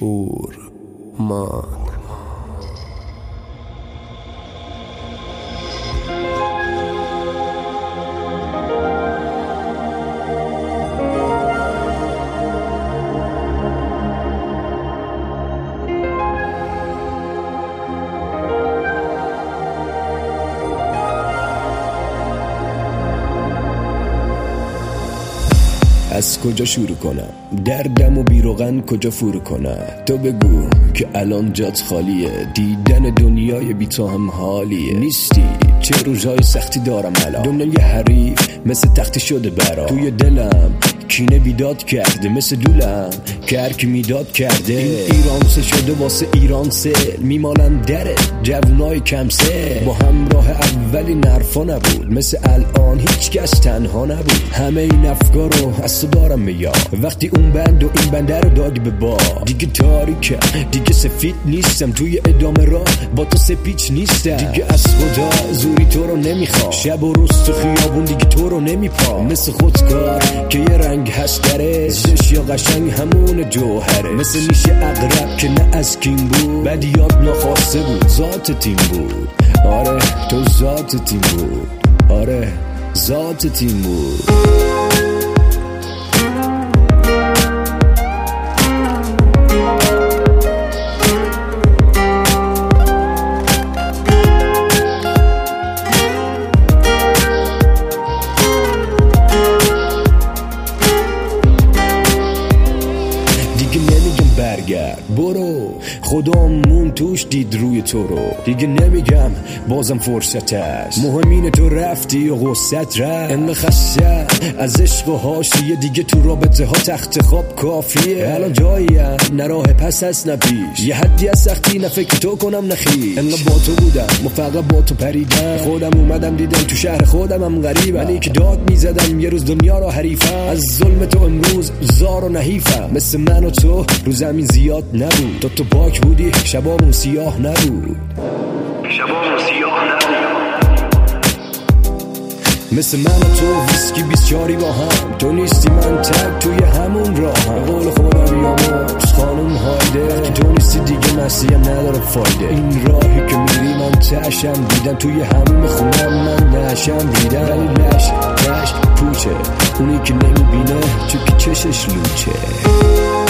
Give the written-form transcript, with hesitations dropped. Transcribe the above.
فورمان. از کجا شروع کنم؟ دردم و بیروغن کجا فرو کنم؟ تو بگو که الان جات خالیه، دیدن دنیای بی تو هم حالیه. نیستی چه روزهای سختی دارم الان، دنیای حریف مثل تختی شده برام. توی دلم کینه بیداد کرده، مثل دولم که هرکی میداد کرده. این ایران سه شده واسه ایران سه، میمانن دره جوونای کم سه. با همراه اولی نرفا نبود، مثل الان هیچ کس تنها نبود. همه این افکارو از تو دارم میاد، وقتی اون بند و این بنده رو دادی به باد. دیگه تاریکم، دیگه سفید نیستم، توی ادامه راه با تو سپیچ نیستم. دیگه از خدا زوری تو رو نمیخوام، شب و روز تو خیابون دیگه تو رو نمیپام. مثل خودکار که یه رنگ هست داره، زش یا قشنگ همون جوهره. مثل نیش اقرب که نه از کیم بود، بدیات ناخواسته بود، ذات تیم بود. آره تو ذات تیم بود، آره ذات تیم بود. برو خدامون توش دید روی تو رو، دیگه نمیگم بازم فرصت است. مهمینه تو رفتی و غصت رفت، انقدر خسته از عشق و حاشیه، دیگه تو رابطه ها تخت خواب کافیه. الان جاییم نه راه پس هست نه پیش، یه حدی از سختی نه فکر تو کنم نه خویش. انقدر با تو بودم و فقط با تو پریدم، خودم اومدم دیدم تو شهر خودم هم غریبم. ولی که داد میزدم یه روز دنیا رو حریفم، از ظلم تو امروز زار و نحیفم. مثل من و تو رو زمین زیاد نبود، تو پاک بودی شبامون سیاه نبود، شبامون سیاه نبود. مثل من و تو ویسکی 24 با هم، تو نیستی من تک توی همون راه هم. قول خدا بیامرز خانم هایده، وقتی تو نیستی دیگه مسیحم نداره فایده. این راهی که میری من تشم دیدم، توی همون خونم من نشم دیدم. ولی لش پوچه اونی که نمیبینه چون که چشش لوچه.